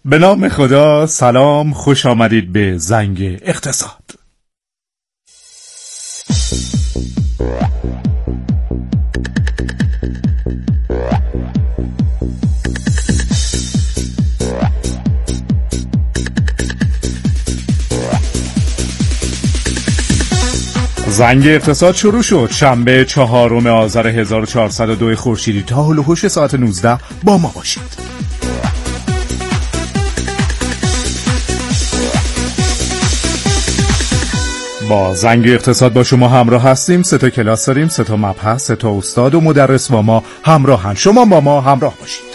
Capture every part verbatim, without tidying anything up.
به نام خدا. سلام، خوش آمدید به زنگ اقتصاد. زنگ اقتصاد شروع شد. شنبه چهارم آذر هزار و چهارصد و دو خورشیدی. تا هول و هوش ساعت نوزده با ما باشید. با زنگ اقتصاد با شما همراه هستیم. سه تا کلاس داریم، سه تا مبحث، سه تا استاد و مدرس با ما همراهن. شما با ما همراه باشید.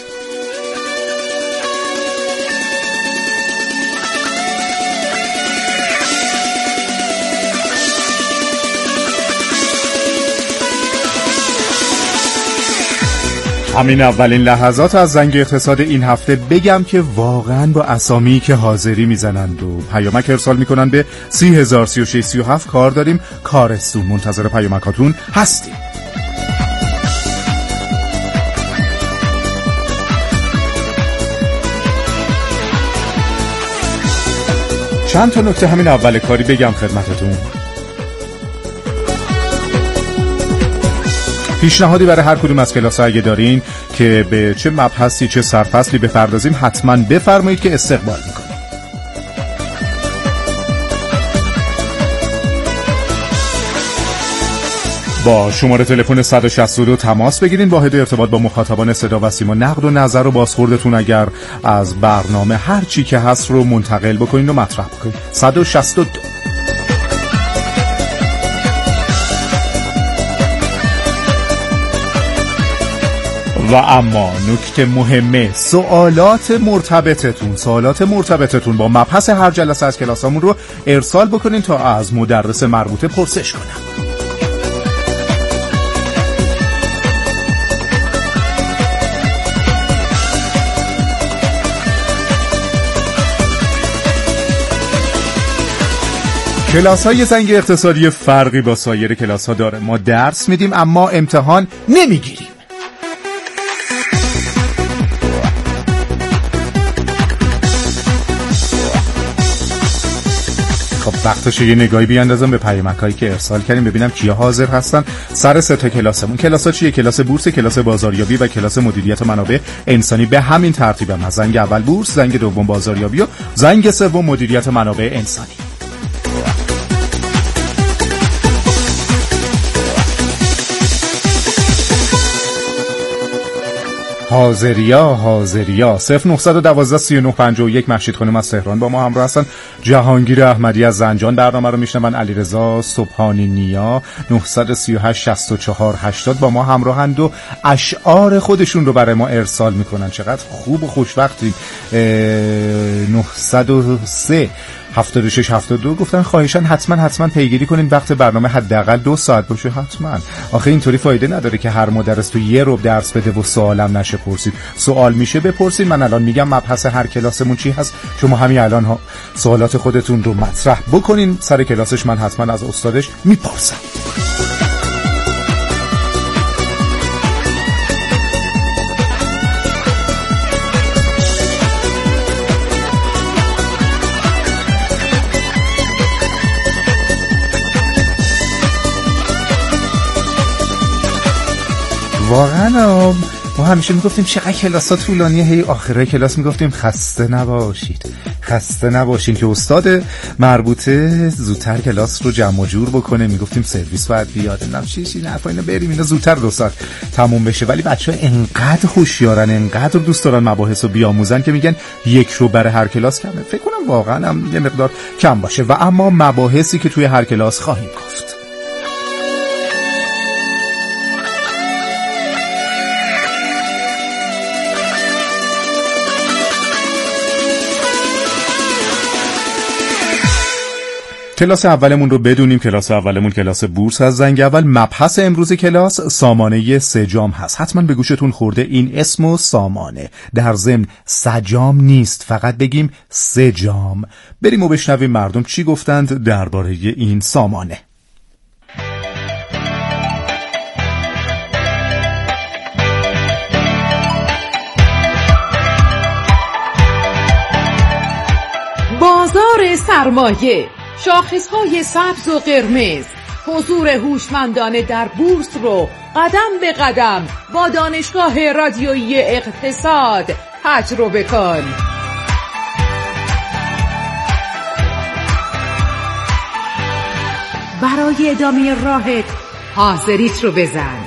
همین اولین لحظات از زنگ اقتصاد این هفته بگم که واقعا با اسامی که حاضری میزنند و پیامک ارسال میکنن به سی هزار سی و شش سی و هفت کار داریم. کارستون منتظر پیامکاتون هستیم. چند تا نکته همین اول کاری بگم خدمتتون. پیشنهادی برای هر کدوم از کلاس‌ها اگه دارین که به چه مبحثی چه سرفصلی بپردازیم حتما بفرمایید که استقبال میکنیم. با شماره تلفن صد و شصت و دو تماس بگیرین. واحد ارتباط با مخاطبان صدا و سیما. نقد و نظر و بازخوردتون اگر از برنامه هر چی که هست رو منتقل بکنین و مطرح بکنین. صد و شصت و دو. و اما نکته مهمه، سوالات مرتبطتون سوالات مرتبطتون با مبحث هر جلسه از کلاسامون رو ارسال بکنین تا از مدرس مربوطه پرسش کنم. کلاس‌های زنگ اقتصادی فرقی با سایر کلاس‌ها داره. ما درس میدیم اما امتحان نمیگیریم. خب وقتشه یه نگاهی بیاندازم به پیامک‌هایی که ارسال کردیم ببینم کیا حاضر هستن. سر سه تا کلاسمون. کلاس‌ها چیه؟ کلاس بورس، کلاس بازاریابی و کلاس مدیریت منابع انسانی. به همین ترتیبم هست. زنگ اول بورس، زنگ دوم بازاریابی و زنگ سوم مدیریت منابع انسانی. حاضریا حاضریا صفر نه یک دو سه نه پنج یک. مهشید خانم از تهران با ما همراه هستن. جهانگیر احمدی از زنجان برنامه رو میشنون. علیرضا صبحانی نیا نه سه هشت شش چهار هشتاد با ما همراهند و اشعار خودشون رو برای ما ارسال میکنن. چقدر خوب و خوشوقتیم. نه صفر سه هفتاد و شش هفتاد و دو گفتن خواهشاً حتما حتما پیگیری کنین وقت برنامه حداقل دو ساعت باشه. حتما. آخه اینطوری فایده نداره که هر مدرس تو یه ربع درس بده و سوالم نشه پرسید. سوال میشه بپرسید. من الان میگم مبحث هر کلاسمون چی هست. شما همین الان ها سوالات خودتون رو مطرح بکنین. سر کلاسش من حتما از استادش میپرسم. واقعا ما همیشه میگفتیم چقدر کلاسات طولانیه. هی آخره کلاس میگفتیم خسته نباشید خسته نباشین که استاد مربوطه زودتر کلاس رو جمع و جور بکنه. میگفتیم سرویس باید بیاد نم چی چی نرفا اینا بریم اینا زودتر دو ساعت تموم بشه. ولی بچه‌ها انقدر خوشیارن، انقدر دوست دارن مباحث رو بیاموزن که میگن یک رو برای هر کلاس کمه. فکر کنم واقعا هم یه مقدار کم باشه. و اما مباحثی که توی هر کلاس خواهیم گفت. کلاس اولمون رو بدونیم. کلاس اولمون کلاس بورس از زنگ اول. مبحث امروز کلاس سامانه سجام هست. حتما به گوشتون خورده این اسم و سامانه. در ضمن سجام نیست، فقط بگیم سجام. بریم و بشنویم مردم چی گفتند درباره این سامانه. بازار سرمایه، شاخصهای سبز و قرمز، حضور هوشمندانه در بورس رو قدم به قدم با دانشگاه رادیویی اقتصاد تجربه کن. برای ادامه راهت حاضریت رو بزن.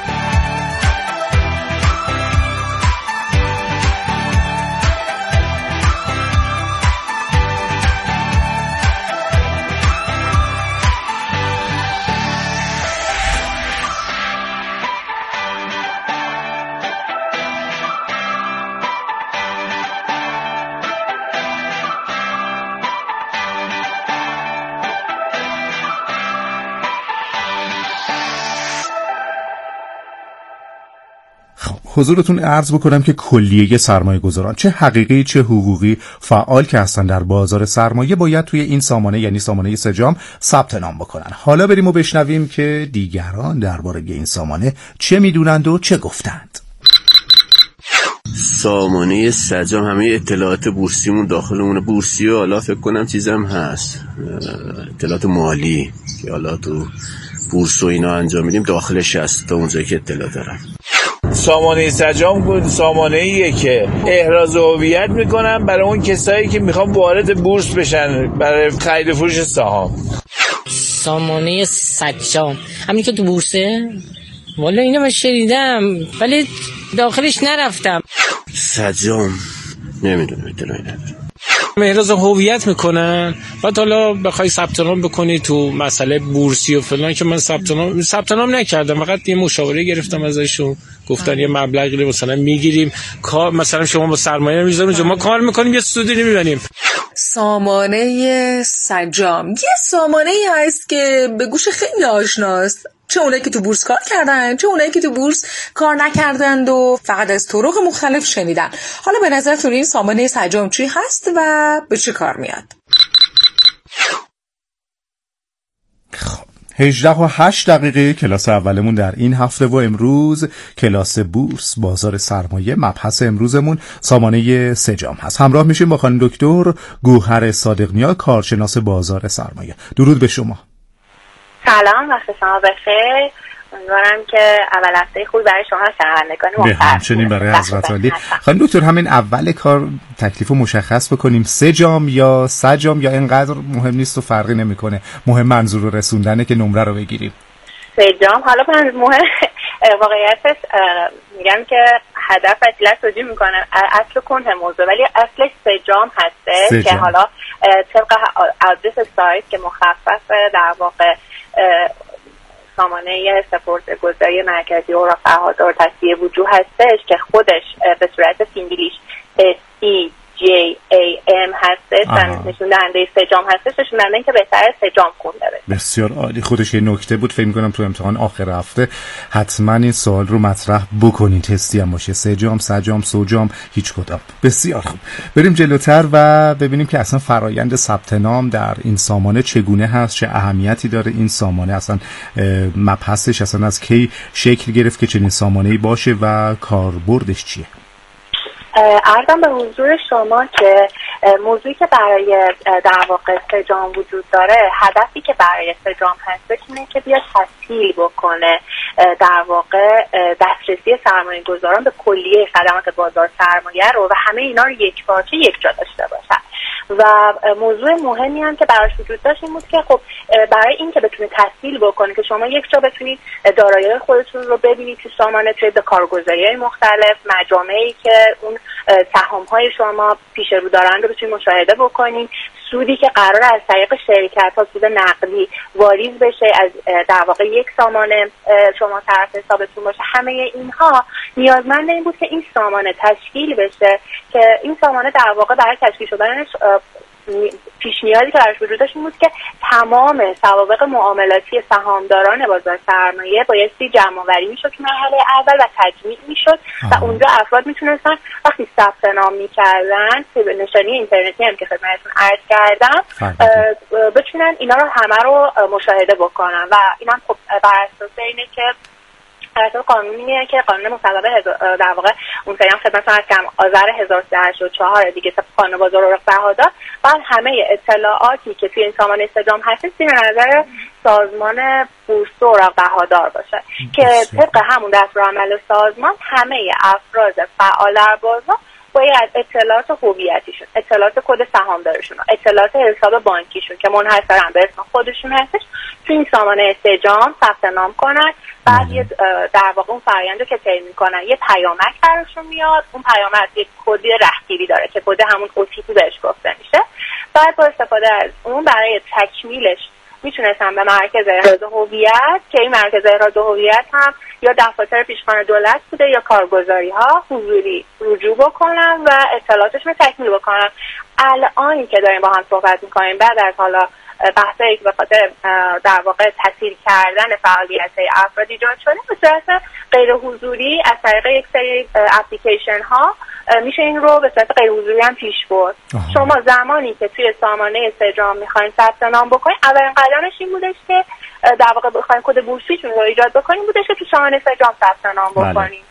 حضورتون عرض بکنم که کلیه سرمایه گذاران چه حقیقی چه حقوقی فعال که هستن در بازار سرمایه باید توی این سامانه یعنی سامانه سجام ثبت نام بکنن. حالا بریم و بشنویم که دیگران درباره این سامانه چه میدونند و چه گفتند. سامانه سجام همه اطلاعات بورسیمون داخلمونه، بورسی و حالا فکر کنم چیزم هست اطلاعات مالی که حالا تو بورس و اینا انجام میدیم داخلش هست تا اونجایی که اطلاع دارم. سامانه سجام سامانه‌ایه که احراز هویت میکنن برای اون کسایی که میخوان وارد بورس بشن برای خرید و فروش سهام. سامانه سجام همین که تو بورسه؟ والا اینو من شنیدم ولی داخلش نرفتم. سجام نمیدونم اطلاعی ندارم. احراز هویت میکنن بعد حالا بخوای ثبت نام بکنی تو مسئله بورسی و فلان که من ثبت نام ثبت نام نکردم، فقط یه مشاوره گرفتم ازشون، گفتن یه مبلغی رو مثلا میگیریم کار مثلا شما با سرمایه میذاریم ما کار میکنیم یه سودی نمیبریم. سامانه سجام یه سامانه ای هست که به گوش خیلی آشناست، چه اونایی که تو بورس کار کردن چه اونایی که تو بورس کار نکردند و فقط از طرق مختلف شنیدن. حالا به نظرتون این سامانه سجام چی هست و به چه کار میاد؟ هجده و هشت دقیقه کلاس اولمون در این هفته و امروز کلاس بورس بازار سرمایه. مبحث امروزمون سامانه سجام هست. همراه میشیم با خانم دکتر گوهر صادق‌نیا کارشناس بازار سرمایه. درود به شما. سلام، وقت شما بخیر. امیدوارم که اول هفته خوبی برای شما شنوندگان محترم به همچنین برای حضرت عالی. خانم دکتر همین اول کار تکلیف رو مشخص بکنیم، سجام یا سجام یا اینقدر مهم نیست و فرقی نمیکنه، مهم منظور رو رسوندنه که نمره رو بگیریم؟ سجام حالا مهم واقعیتش میگم که هدف اطلاع توجیه میکنه اصل کنه موضوع، ولی اصلش سجام هسته که حالا طبق آدرس سایت که مخفف در واقع سامانه سپرده‌گذاری مرکزی اوراق بهادار تصفیه وجوه هستش که خودش به صورت فینگلیش سی جی ای ام هستش و نشون دهنده سجام هستش، نشون دهنده که بهتره سجام خونده بشه. بسیار عالی. خودش یه نکته بود، فکر می‌کنم تو امتحان آخر هفته حتما این سوال رو مطرح بکنین، تستی هم باشه، سجام سجام سوجام هیچ کدام. بسیار خوب، بریم جلوتر و ببینیم که اصلا فرایند ثبت نام در این سامانه چگونه هست، چه اهمیتی داره این سامانه، اصلا مبحثش اصلا از کی شکل گرفت که چنین سامانه‌ای باشه و کاربردش چیه؟ عرضم به حضور شما که موضوعی که برای در واقع سجام وجود داره، هدفی که برای سجام هست اینه که بیاد تسهیل بکنه در واقع دسترسی سرمایه گذاران به کلیه خدمات بازار سرمایه رو و همه اینا رو یک پارچه یک جا داشته باشن. و موضوع مهمی هم که براش وجود داشت این بود که خب برای این که بتونید تسهیل بکنید که شما یک جا بتونید دارایی خودتون رو ببینید تو سامانه، توی به کارگزاری‌های مختلف، مجامعی که اون سهام‌های شما پیش رو دارن رو بتونید مشاهده بکنید، سودی که قرار از طریق شرکت‌ها سود نقدی واریز بشه از در واقع یک سامانه شما طرف حسابتون باشه، همه اینها نیازمند این بود که این سامانه تشکیل بشه که این سامانه در واقع برای تشکیل شدنش پیش نیازی که براش وجود داشت این بود که تمام سوابق معاملاتی سهامداران بازار سرمایه بایستی جمع‌آوری میشد تو مرحله اول و تجمیع میشد و اونجا افراد میتونستن وقتی ثبت نام میکردن به نشانی اینترنتی هم که خدمتتون عرض کردم بتونن اینا رو همه رو مشاهده بکنن و اینم خب بر اساس اینه که البته قانونیه که قانون مصوبه در واقع اون سری هم خدمتتون عرض کردم آذر هزار و سیصد و هشتاد و چهار دیگه طبق قانون بازار اوراق بهادار باید همه اطلاعاتی که توی این سامانه سجام هست زیر نظر سازمان بورس اوراق بهادار باشه که طبق همون دستورالعمل سازمان همه افراد فعال در بازار باید اطلاعات هویتیشون، اطلاعات کد سهامدارشون، اطلاعات حساب بانکیشون که منحصرا به اسم خودشون هستش توی این سامانه سجام ثبت نام کنن. بعد یه در واقع اون فرآیند رو که طی میکنن یه پیامک براشون میاد. اون پیامک یک کد رهگیری داره که کد همون او تی پی بهش گفته میشه. بعد با استفاده از اون برای تکمیلش میتونستن به مرکز احراز هویت که این مرکز احراز هویت هم یا دفاتر پیشخوان دولت بوده یا کارگزاری ها حضوری رجوع بکنن و اطلاعاتشون رو تکمیل بکنن. الان که داریم با هم صحبت میکنیم بعد از حالا بحثایی که به خاطر در واقع تسهیل کردن فعالیت افراد ایجاد شده به صورت غیر حضوری از طریق یک سری اپلیکیشن ها میشه این رو به صورت غیر حضوری هم پیش برد. شما زمانی که توی سامانه سجام میخواین ثبت نام بکنین اولین قدمش این بودش که در واقع بخواین کد بورسیتون رو ایجاد بکنین بودش که تو سامانه سجام ثبت نام بکنین.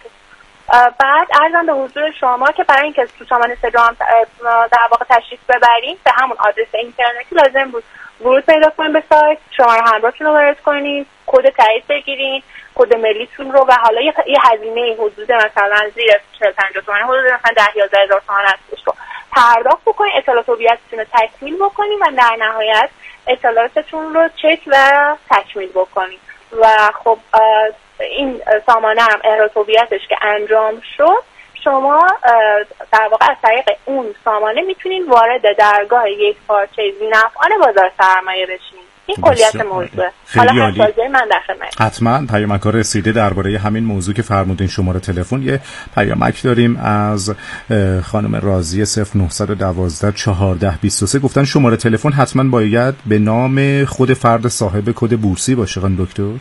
بعد عرضم به حضور شما که برای اینکه تو سامانه سجام در واقع تشریف ببرین به همون آدرس اینترنتی لازم بود ورود پیدا کنین به سایت، شماره همراهتون رو وارد کنین، کد تایید بگیرین، کد ملیتون رو و حالا یه هزینه حدود مثلا زیر چهل پنجاه تومن حدود مثلا ده یازده هزار تومان هستش رو پرداخت بکنین، اطلاعات هویتتون رو تکمیل بکنین و در نهایت اطلاعاتتون رو چک و تکمیل بکنین. و خب این سامانه هم احراز هویتش که انجام شد شما در واقع از طریق اون سامانه میتونین وارد درگاه یک پارچه ذی‌نفعان بازار سرمایه بشین. این کلیت موضوع. حالا حسابی من در خدمت. حتما پیامک‌ها رسیده درباره همین موضوع که فرمودین. شماره تلفن یه پیامک داریم از خانم راضیه صفر نه یک دو چهارده بیست و سه گفتن شماره تلفن حتما باید به نام خود فرد صاحب کد بورسی باشه خانم دکتر.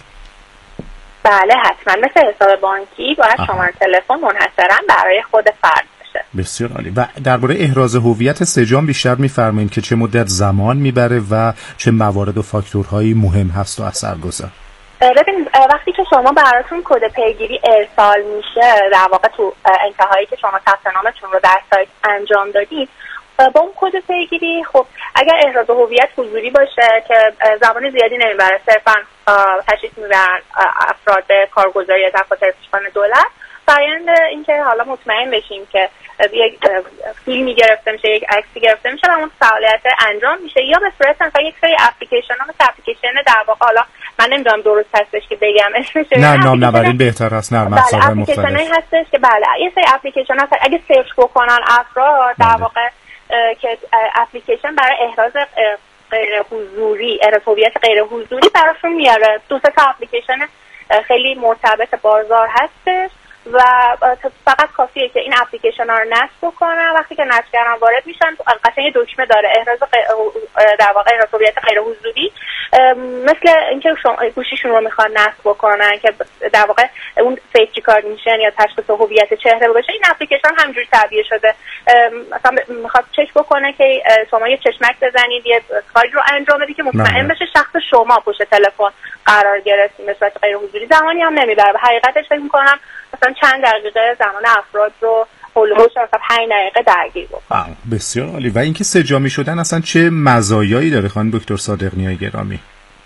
بله حتما مثل حساب بانکی باید شماره تلفن منحصرا برای خود فرد باشه. بسیار عالی. و درباره احراز هویت سجام بیشتر می‌فرمایید که چه مدت زمان میبره و چه موارد و فاکتورهایی مهم هست و اثرگذار؟ ببین وقتی که شما براتون کد پیگیری ارسال میشه در واقع تو انتهایی که شما ثبت نامتون رو در سایت انجام دادید با اون کد پیگیری خب اگر احراز هویت حضوری باشه که زمان زیادی نمیبره صرفا تشریف میبرن افراد کارگزاری یا دفاتر پیشخوان دولت فرآیند اینکه حالا مطمئن بشیم که یک فیلمی گرفته میشه یک عکسی گرفته میشه و اون فعالیت انجام میشه یا به صورت مثلا یک سری اپلیکیشن ها مثل اپلیکیشن در واقع حالا من نمیدونم درست هستش که بگم اسمش نه نام نبرین بهتر است نرم افزارهای مختلف اپلیکیشن هستش که بله یه سری اپلیکیشن هست اگه سرچ بکنن افراد در واقع که اپلیکیشن برای احراز غیر حضوری احراز هویت غیر حضوری براشون میاره. دو سه تا اپلیکیشن خیلی مرتبط بازار هستش و فقط کافیه که این اپلیکیشن ها رو نصب بکنن. وقتی که نصب کردن وارد میشن قشنگ یه دکمه داره احراز در واقع احراز هویت غیر حضوری مثل اینکه شما گوشیشون رو میخوان نصب بکنن که در واقع اون فیس ریکگنیشن یا تشخیص هویت چهره باشه. این اپلیکیشن همینجوری تعبیه شده مثلا میخواد چک بکنه که شما یه چشمک بزنید یه کاری رو انجام بدید که مطمئن بشه شخص شما پشت تلفن قرار گرفتید به صورت غیر حضوری. زمانی هم نمیبره به حقیقتش فکر میکنم مثلا چند دقیقه زمان افراد رو هولوش مثلا پنج دقیقه درگیر بکنه. بسیار عالی. و اینکه سجامی شدن اصلا چه مزایایی داره خانم دکتر صادق‌نیای گرامی؟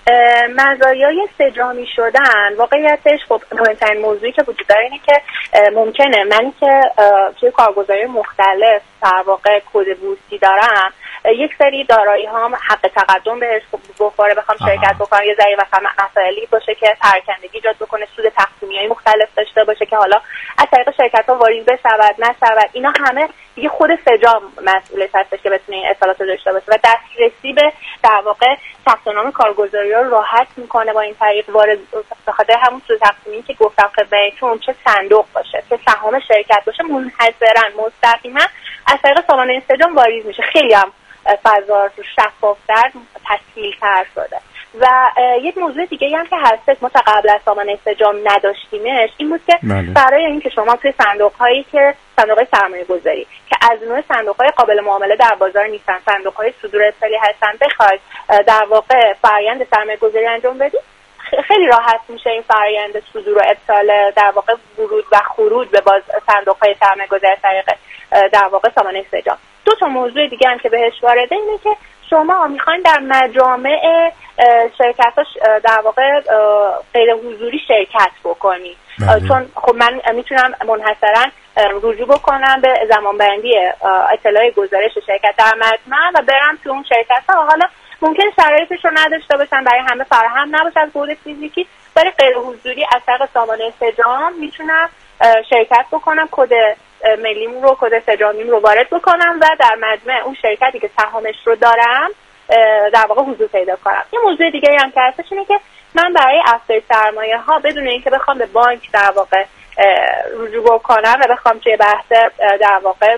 مزایای سجامی شدن واقعیتش خب مهمترین موضوعی که وجود داره اینه که ممکنه من که توی کارگزاری مختلف در واقع کد بورسی دارم یک سری دارایی ها حق تقدم بهش بخوره بخوام شرکت بکنم یه ذره مثلا مسائلی باشه که پراکنده ایجاد بکنه سود تقسیمی‌های مختلف داشته باشه که حالا از طریق شرکت ها واریز بشود نشود اینا همه دیگه خود سجام مسئولش هستش که بتونه این اطلاعات رو داشته باشه و دسترسی به در واقع ثبت نام کارگزاری رو راحت میکنه با این طریق وارد به خاطر همون سود تقسیمی که گفتم خدمتتون چه صندوق باشه چه سهام شرکت باشه منحصرا مستقیما از طریق سامانه سجام واریز میشه. خیلی هم فضا رو شفافتر تسهیل‌تر شده. و یک موضوع دیگه هم که هستش ما تا قبل از سامانه سجام نداشتیمش این بود که بله. برای اینکه شما توی صندوق‌هایی که صندوق‌های سرمایه‌گذاری که از نوع صندوق‌های قابل معامله در بازار نیستن صندوق‌های صدور اصلی هستن بخواید در واقع فرآیند سرمایه‌گذاری انجام بدید خیلی راحت میشه این فرآیند صدور و ابطال در واقع ورود و خروج به باز صندوق‌های سرمایه‌گذاری طریق در واقع سامانه سجام. دو تا موضوع دیگه هم که بهش وارده اینه که شما میخواین در مجامع شرکتاش در واقع غیر حضوری شرکت بکنید، چون خب من میتونم منحصرا رجوع بکنم به زمانبندی اطلاع گزارش شرکت در مجمع و برم تو اون شرکت ها. حالا ممکن شرایطش رو نداشته باشن، برای همه فراهم نباشه از بعد فیزیکی، برای غیر حضوری از طریق سامانه سجام میتونم شرکت بکنم، کد ملیمون رو، کد سجامیم رو وارد بکنم و در مجمع اون شرکتی که سهامش رو دارم در واقع حضور پیدا کنم. یه موضوع دیگه هم که هستش اینه که من برای افزایش سرمایه ها بدون اینکه بخوام به بانک در واقع رجوع بکنم و بخوام توی بحث در واقع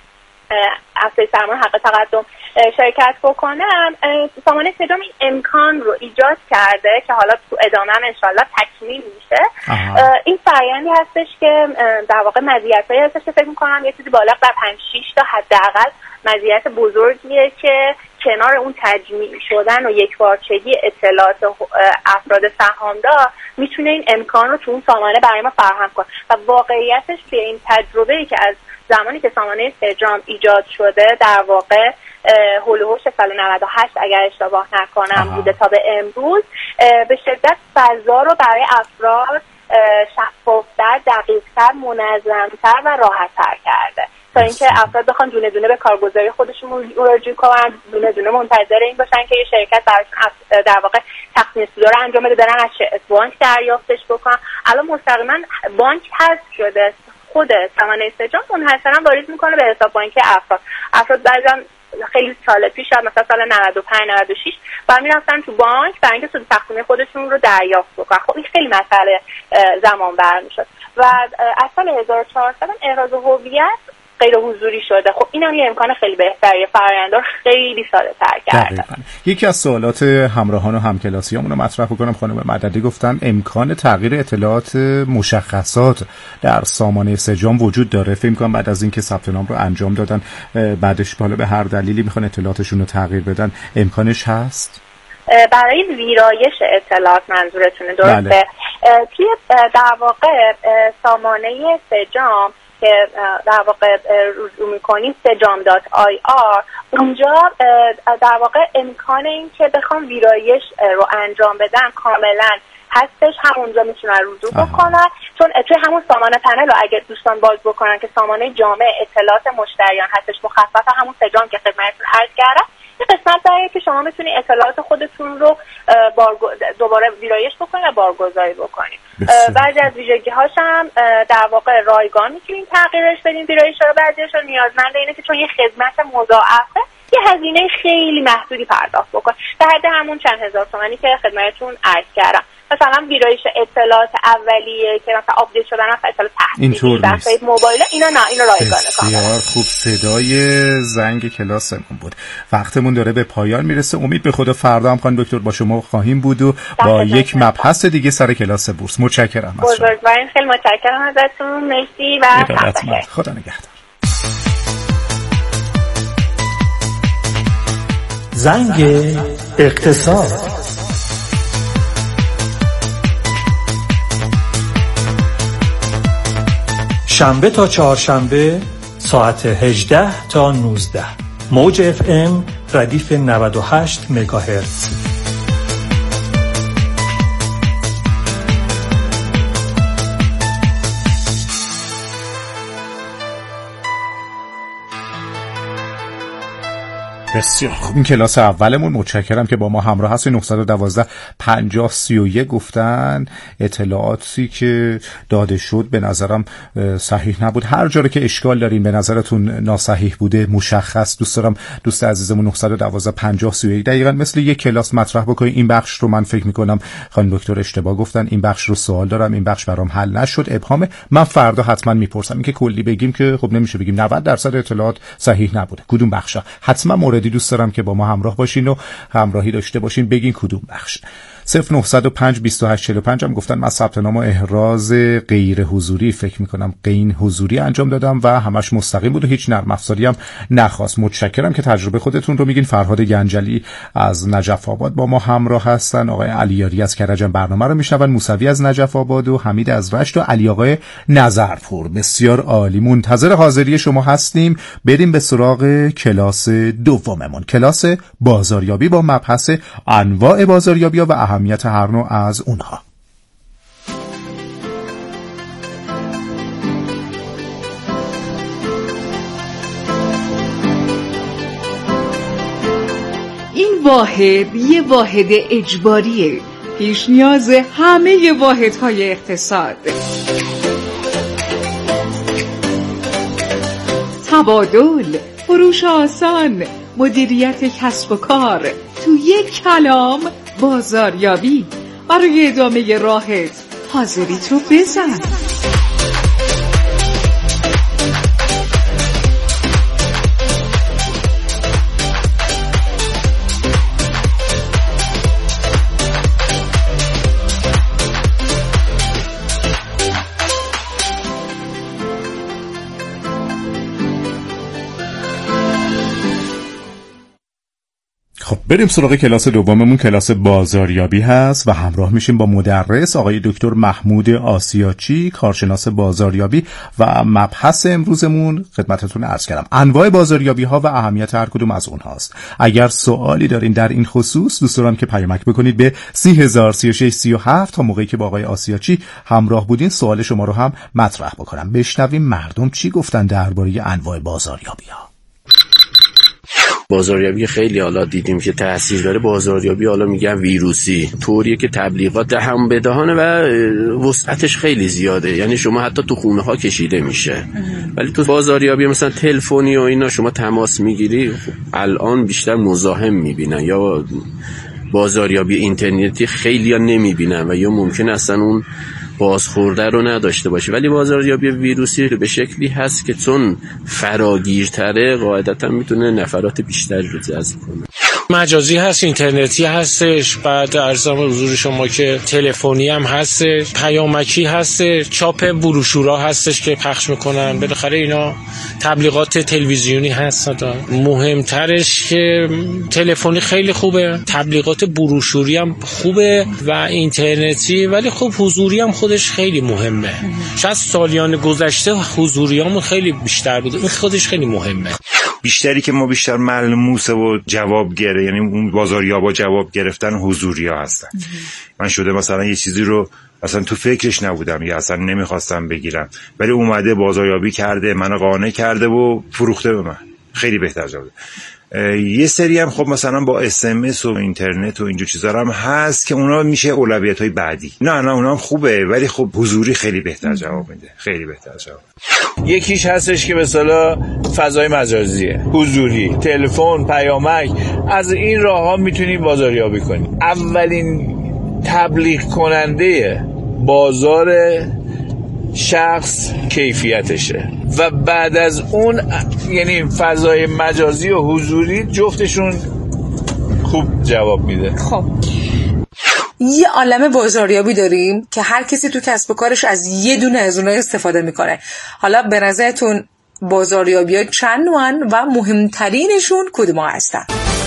افزایش سرمایه حق تقدم شرکت بکنم، سامانه سجام این امکان رو ایجاد کرده که حالا تو ادامه هم انشالله تکمیل میشه. این فرآیندی هستش که در واقع مزیتایی هستش که فکر میکنم یه چیزی بالا بر پنج شش تا حداقل مزیت بزرگیه که کنار اون تجمیع شدن و یکپارچگی اطلاعات افراد سهامدار میتونه این امکان رو تو اون سامانه برای ما فراهم کنه و واقعیتش توی این تجربه‌ای که از زمانی که سامانه سجام ایجاد شده در واقع هول و هوش سال نود و هشت اگر اشتباه نکنم بوده تا به امروز، به شدت فضا رو برای افراد شفافتر، دقیق‌تر، منظم‌تر و راحت‌تر کرده تا اینکه افراد بخوان دونه دونه به کارگزاری خودشون مراجعه کنن، دونه دونه منتظر این باشن که یه شرکت براشون در واقع تقسیم سودا رو انجام بده، برن از بانک دریافتش بکنن. الان مستقیما بانک حذف شده، خود سامانه سجام منحصرا واریز میکنه به حساب بانکی افراد. افراد بعضا خیلی سال پیش، مثلا سال نود و پنج نود و شش بعد میرفتن تو بانک برای اینکه سود تقسیم خودشون رو دریافت بکنن. خب این خیلی مسئله زمان بر میشد و از سال هزار و چهارصد احراز هویت غیر حضوری شده. خب این هم یه امکان خیلی بهتره، فرآیند رو خیلی ساده تر کرده. یکی از سوالات همراهان و همکلاسیامون رو مطرح بکنم. خانم مددی گفتن امکان تغییر اطلاعات مشخصات در سامانه سجام وجود داره. فکر می‌کنم بعد از اینکه ثبت نام رو انجام دادن بعدش بالا به هر دلیلی میخوان اطلاعاتشون رو تغییر بدن، امکانش هست؟ برای ویرایش اطلاعات منظورتونه، درسته؟ بله. توی در واقع سامانه سجام که در واقع رجوع میکنیم سجام دات آی آر، اونجا در واقع امکان این که بخوام ویرایش رو انجام بدن کاملا هستش، همونجا میتونن رجوع بکنن. چون توی همون سامانه پنل رو اگر دوستان باز بکنن که سامانه جامع اطلاعات مشتریان هستش، مخفف همون سجام که خدمتتون عرض کردم، یه قسمت داره که شما میتونید اطلاعات خودتون رو دوباره ویرایش بکنید و بارگذاری بکنید. بعضی از ویژگی‌هاش هم در واقع رایگان میتونید تغییرش بدین، ویرایش رو بعضیش رو نیازمند اینه که چون یه خدمت مضاعفه یه هزینه خیلی محدودی پرداخت بکنید، در حد همون چند هزار تومانی که خدمتتون عرض کردم. مثلا ویرایش اطلاعات اولیه که مثلا آپدیت شدن مثلا اطلاعات تحصیلی وسایل موبایل، اینا نه، اینا رایگانه. بسیار خوب، صدای زنگ کلاسمون بود. وقتمون داره به پایان میرسه. امید به خدا فردا هم خانم دکتر با شما خواهیم بود و با یک مبحث دیگه سر کلاس بورس. متشکرم از شما. بزرگوارین، خیلی متشکرم ازتون. مرسی و خدا نگهدار. زنگ اقتصاد. شنبه تا چهارشنبه ساعت هجده تا نوزده موج اف ام ردیف نود و هشت مگاهرتز. بسیار خوب، این کلاس اولمون. متشکرم که با ما همراه هستید. نه یک دو پنجاه سی و یک گفتن اطلاعاتی که داده شد به نظرم صحیح نبود. هر جایی که اشکال دارین به نظرتون ناصحیح بوده مشخص، دوست دارم دوست عزیزمون نه یک دو پنجاه سی و یک دقیقاً مثل یک کلاس مطرح بکنید. این بخش رو من فکر میکنم خانم دکتر اشتباه گفتن، این بخش رو سوال دارم، این بخش برام حل نشد، ابهام. من فردا حتما میپرسم. اینکه کلی بگیم که خب نمیشه بگیم نود درصد اطلاعات صحیح نبوده. کدوم بخشا؟ حتما موردی دوست دارم که با ما همراه باشین و همراهی داشته باشین، بگین کدوم بخش. صفر نه پنج بیست و هشت چهل و پنج هم گفتن من ثبت نام و احراز غیر حضوری فکر میکنم غیر حضوری انجام دادم و همش مستقیم بود و هیچ نرم افزاری هم نخواست. متشکرم که تجربه خودتون رو میگین. فرهاد گنجلی از نجف آباد با ما همراه هستن، آقای علیاری از کرجان برنامه رو میشنون، موسوی از نجف آباد و حمید از رشت و علی آقای نظرپور. بسیار عالی، منتظر حاضری شما هستیم. بریم به سراغ کلاس دوممون، کلاس بازاریابی با مبحث انواع بازاریابی و اهمیت هر نوع از اونها. این واحد یه واحد اجباریه، پیش نیاز همه واحدهای اقتصاد. تبادل، فروش آسان، مدیریت کسب و کار، تو یک کلام بازاریابی. برای ادامه راهت حاضریت رو بزن. خب بریم سراغ کلاس دوممون. کلاس بازاریابی هست و همراه میشیم با مدرس آقای دکتر محمود آسیاچی، کارشناس بازاریابی و مبحث امروزمون خدمتتون عرض کردم انواع بازاریابی ها و اهمیت هر کدوم از اونهاست. اگر سوالی دارین در این خصوص دوست دارم که پیامک بکنید به سی هزار سی و شش سی و هفت تا موقعی که با آقای آسیاچی همراه بودین سوال شما رو هم مطرح بکنم. بشنویم مردم چی گفتن درباره انواع بازاریابی ها. بازاریابی خیلی حالا دیدیم که تاثیر داره. بازاریابی حالا میگن ویروسی، طوریه که تبلیغات هم بدهانه و وسعتش خیلی زیاده، یعنی شما حتی تو خونه ها کشیده میشه. ولی تو بازاریابی مثلا تلفنی و اینا شما تماس میگیری، الان بیشتر مزاحم میبینن، یا بازاریابی اینترنتی خیلی ها نمیبینن و یا ممکن اصلا اون بازخورده رو نداشته باشه. ولی بازاریابی ویروسی به شکلی هست که چون فراگیرتره قاعدتا میتونه نفرات بیشتری رو جذب کنه. مجازی هست، اینترنتی هستش، بعد ارزم حضور شما که تلفنی هم هستش، پیامکی هستش، چاپ بروشورها هستش که پخش میکنن. بالاخره اینا تبلیغات تلویزیونی هست. مهمترش که تلفنی خیلی خوبه، تبلیغات بروشوری هم خوبه و اینترنتی، ولی خب حضوری هم خودش خیلی مهمه. شاید سالیان گذشته حضوریامون خیلی بیشتر بود، این خودش خیلی مهمه. بیشتری که ما بیشتر ملموسه و جواب گره، یعنی اون بازاریابا جواب گرفتن حضوریا هستن. من شده مثلا یه چیزی رو اصلا تو فکرش نبودم یا اصلا نمیخواستم بگیرم، ولی اومده بازاریابی کرده، منو قانع کرده و فروخته به من. خیلی بهتر جواب. یه سری هم خب مثلا با اس ام اس و اینترنت و اینجور چیزا هم هست که اونا میشه اولویت‌های بعدی. نه نه اونا هم خوبه، ولی خب حضوری خیلی بهتر جواب میده، خیلی بهتر جواب. یکیش هستش که مثلا فضای مجازیه، حضوری، تلفن، پیامک، از این راه‌ها میتونیم بازاریابی کنیم. اولین تبلیغ کننده بازار شخص کیفیتشه و بعد از اون یعنی فضای مجازی و حضوری جفتشون خوب جواب میده. خب یه عالمه بازاریابی داریم که هر کسی تو کسب و کارش از یه دونه از اونها استفاده میکنه. حالا به نظرتون بازاریابی‌ها چند نوعن و مهمترینشون کدوم‌ها هستن؟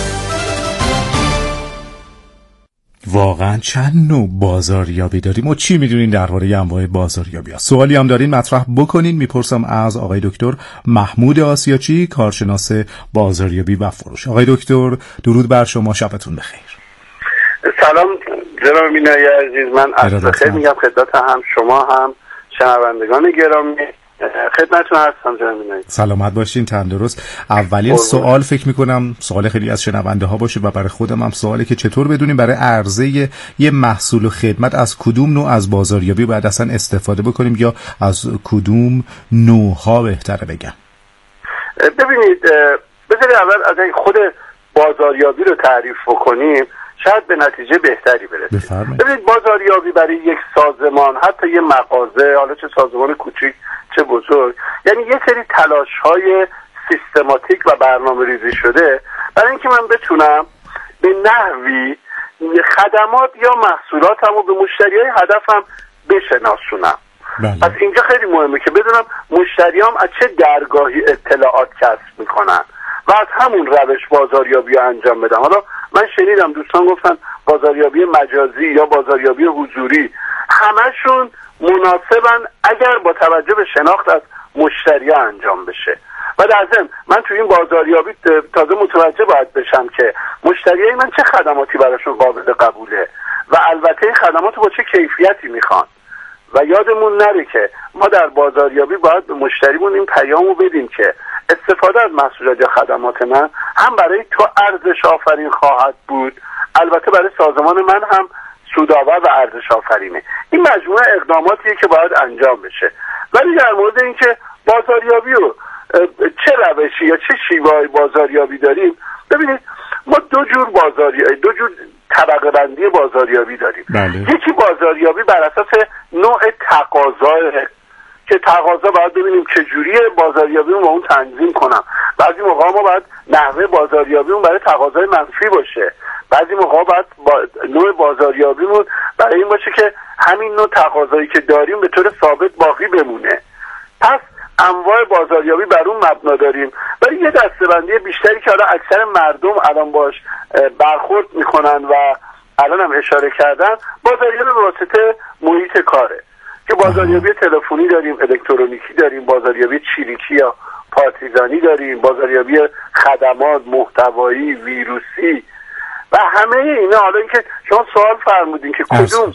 واقعا چند نوع بازاریابی داریم و چی میدونین درباره انواع بازاریابی ها؟ سوالی هم دارین مطرح بکنین. میپرسم از آقای دکتر محمود آسیاچی، کارشناس بازاریابی و فروش. آقای دکتر درود بر شما، شبتون بخیر. سلام جناب مینایی عزیز، من از بخیر میگم خدمت هم شما هم شنوندگان گرامی. خدمتتون هستم جناب مینایی. سلامت باشین، تندرست. اولین سوال فکر میکنم سوال خیلی از شنونده ها باشه و برای خودم هم سوالی که چطور بدونیم برای عرضه یه محصول و خدمت از کدوم نوع از بازاریابی باید اصلا استفاده بکنیم یا از کدوم نوع ها بهتره بگم؟ ببینید بذارید اول از خود بازاریابی رو تعریف بکنیم، شاید به نتیجه بهتری برسیم. ببینید بازاریابی برای یک سازمان، حتی یه مغازه، حالا چه سازمان کوچیک چه بزرگ، یعنی یه سری تلاش‌های سیستماتیک و برنامه ریزی شده برای اینکه من بتونم به نحوی خدمات یا محصولاتمو به مشتریای هدفم بشناسونم. بله. پس اینجا خیلی مهمه که بدونم مشتریام از چه درگاهی اطلاعات کسب میکنن و از همون روش بازاریابی رو انجام بدم. حالا من شنیدم دوستان گفتن بازاریابی مجازی یا بازاریابی حضوری، همشون مناسبن اگر با توجه به شناخت از مشتری انجام بشه. و در ضمن من تو این بازاریابی تازه متوجه باید بشم که مشتریای من چه خدماتی براشون قابل قبوله و البته این خدمات رو با چه کیفیتی میخوان. و یادمون نره که ما در بازاریابی باید به مشتریمون این پیامو بدیم که استفاده از محصولات یا خدمات من هم برای تو ارزش آفرین خواهد بود، البته برای سازمان من هم سودآور و ارزش آفرینه. این مجموعه اقداماتیه که باید انجام بشه. ولی در مورد اینکه بازاریابی رو چه روشی یا چه شیوه‌ای بازاریابی داریم، ببینید ما دو جور بازاریابی، دو جور طبقه بندی بازاریابی داریم. بله. یکی بازاریابی بر اساس نوع تقاضا که تقاضا باید ببینیم چجوریه بازاریابیمون با اون تنظیم کنم. بعضی موقع ما باید نحوه بازاریابیمون برای تقاضای منفی باشه، بعضی موقع باید با نوع بازاریابیمون برای این باشه که همین نوع تقاضایی که داریم به طور ثابت باقی بمونه. پس انواع بازاریابی بر اون مبنا داریم. ولی یه دسته‌بندی بیشتری که حالا اکثر مردم الان باش برخورد میکنن و الان هم اشاره کردن، بازاریابی به واسطه محیط کاره که بازاریابی تلفنی داریم، الکترونیکی داریم، بازاریابی چریکی یا پارتیزانی داریم، بازاریابی خدمات، محتوایی، ویروسی و همه اینا. حالا اینکه شما سوال فرمودین که کدوم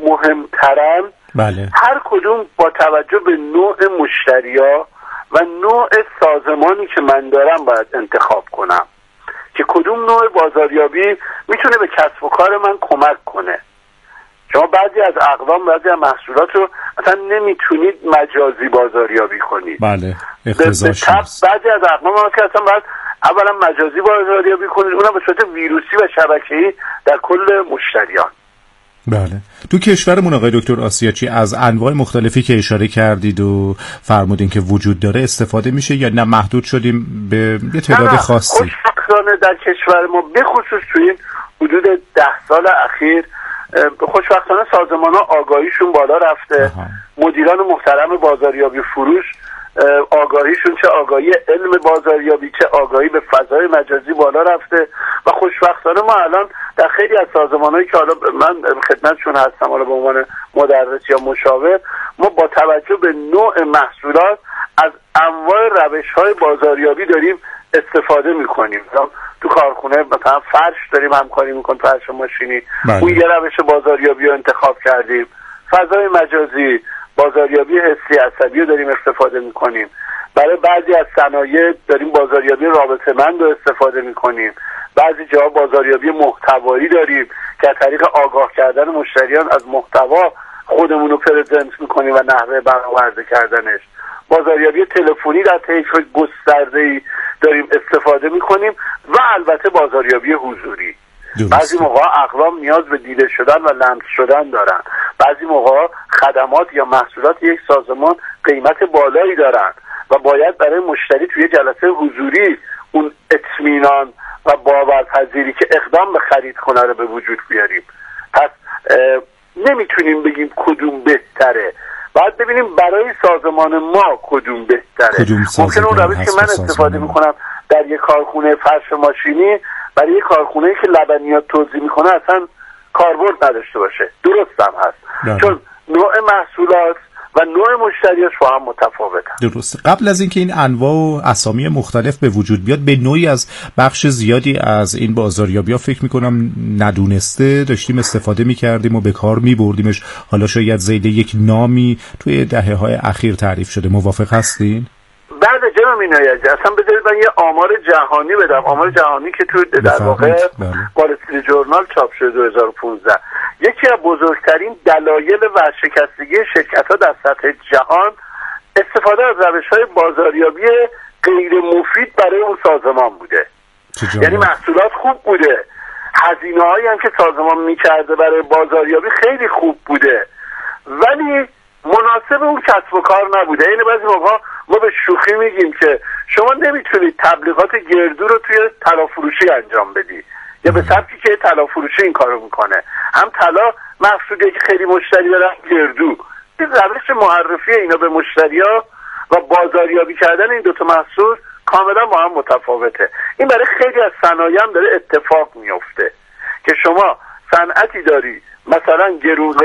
مهمترن، بله. هر کدوم با توجه به نوع مشتریا و نوع سازمانی که من دارم باید انتخاب کنم که کدوم نوع بازاریابی میتونه به کسب و کار من کمک کنه. شما بعضی از اقوام، بعضی از محصولات رو اصلا نمیتونید مجازی بازاریابی کنید. بله، اختصاص بعضی از اقوام ها که اصلا باید اولا مجازی بازاریابی کنید، اونم به صورت ویروسی و شبکه‌ای در کل مشتریان. بله. تو کشورمون آقای دکتر آسیاچی از انواع مختلفی که اشاره کردید و فرمودین که وجود داره استفاده میشه یا نه محدود شدیم به یه تعداد خاصی؟ خوشبختانه در کشور ما به خصوص تو این حدود ده سال اخیر خوشبختانه سازمان ها آگاهیشون بالا رفته. آها. مدیران محترم بازاریابی فروش آگاهیشون چه آگاهی علم بازاریابی چه آگاهی به فضای مجازی بالا رفته و خوشبختانه ما الان در خیلی از سازمان‌هایی که حالا من خدمتشون هستم حالا به عنوان مدرس یا مشاور، ما با توجه به نوع محصولات از انواع روش‌های بازاریابی داریم استفاده می‌کنیم. تو کارخونه مثلا فرش داریم همکاری می‌کنیم، فرش ماشینی، بله. اون یه روش بازاریابی رو انتخاب کردیم. فضای مجازی، بازاریابی حسی عصبی رو داریم استفاده میکنیم. برای بعضی از صنایع داریم بازاریابی رابطه‌مند رو استفاده میکنیم. بعضی جاها بازاریابی محتوایی داریم که از طریق آگاه کردن مشتریان از محتوا خودمون رو پرزنت میکنیم و نحوه برآورده کردنش. بازاریابی تلفنی در طیف گسترده‌ای داریم استفاده میکنیم و البته بازاریابی حضوری. بعضی موقع اقوام نیاز به دیده شدن و لمس شدن دارن، بعضی موقع خدمات یا محصولات یک سازمان قیمت بالایی دارن و باید برای مشتری توی جلسه حضوری اون اطمینان و باورپذیری که اقدام به خرید کنه رو به وجود بیاریم. پس نمیتونیم بگیم کدوم بهتره، باید ببینیم برای سازمان ما کدوم بهتره. ممکنه اون روشی که من استفاده میکنم در یک کارخونه فرش ماشینی برای یک کارخونه‌ای که لبنیات توزیع میکنه اصلا کاربرد نداشته باشه. درست هم هست ده. چون نوع محصولات و نوع مشتریاش با هم متفاوتن. درسته. قبل از اینکه این انواع و اسامی مختلف به وجود بیاد به نوعی از بخش زیادی از این بازاریابی‌ها فکر میکنم ندونسته داشتیم استفاده میکردیم و به کار میبردیمش. حالا شاید ذیل یک نامی توی دهه‌های اخیر تعریف شده. موافق هستین؟ بله جناب اینایتی، اصلا بذارید من یه آمار جهانی بدم. آمار جهانی که تو در واقع وال استریت جورنال چاپ شده دو هزار و پانزده. یکی از بزرگترین دلایل ورشکستگی شرکت‌ها در سطح جهان استفاده از روش‌های بازاریابی غیر مفید برای اون سازمان بوده. یعنی محصولات خوب بوده، هزینه‌هایی هم که سازمان می‌کرده برای بازاریابی خیلی خوب بوده، ولی مناسب اون کسب و کار نبوده. یعنی بعضی موقع ما به شوخی میگیم که شما نمیتونید تبلیغات گردو رو توی طلا فروشی انجام بدی، یا به سبکی که طلا فروشی این کارو میکنه. هم طلا محصولیه که خیلی مشتری داره، گردو. این روش معرفی اینا به مشتری‌ها و بازاریابی کردن این دوتا محصول کاملا با هم متفاوته. این برای خیلی از صنایع هم داره اتفاق میفته که شما صنعتی داری مثلا گرونه